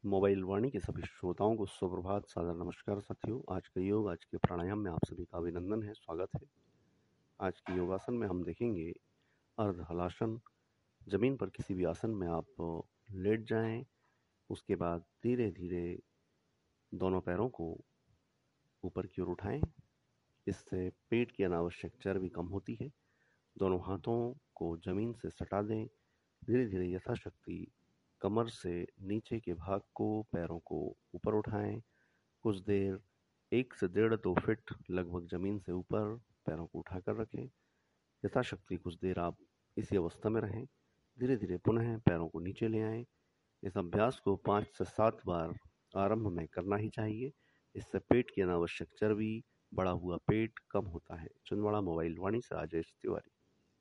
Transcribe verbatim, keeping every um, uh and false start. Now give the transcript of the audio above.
Mobile वाणी के सभी श्रोताओं को सुप्रभात, सादर नमस्कार साथियों। आज का योग, आज के प्राणायाम में आप सभी का अभिनंदन है, स्वागत है। आज के योगासन में हम देखेंगे अर्ध हलासन। जमीन पर किसी भी आसन में आप लेट जाएं, उसके बाद धीरे धीरे दोनों पैरों को ऊपर की ओर उठाएं। इससे पेट की अनावश्यक चर्बी कम होती है। दोनों हाथों को जमीन से सटा दें। धीरे धीरे यथाशक्ति कमर से नीचे के भाग को, पैरों को ऊपर उठाएं। कुछ देर एक से डेढ़ दो फीट लगभग जमीन से ऊपर पैरों को उठाकर रखें। यथाशक्ति कुछ देर आप इसी अवस्था में रहें। धीरे धीरे पुनः पैरों को नीचे ले आएं। इस अभ्यास को पाँच से सात बार आरंभ में करना ही चाहिए। इससे पेट की अनावश्यक चर्बी, बढ़ा हुआ पेट कम होता है। छिंदवाड़ा मोबाइल वाणी से राजेश तिवारी।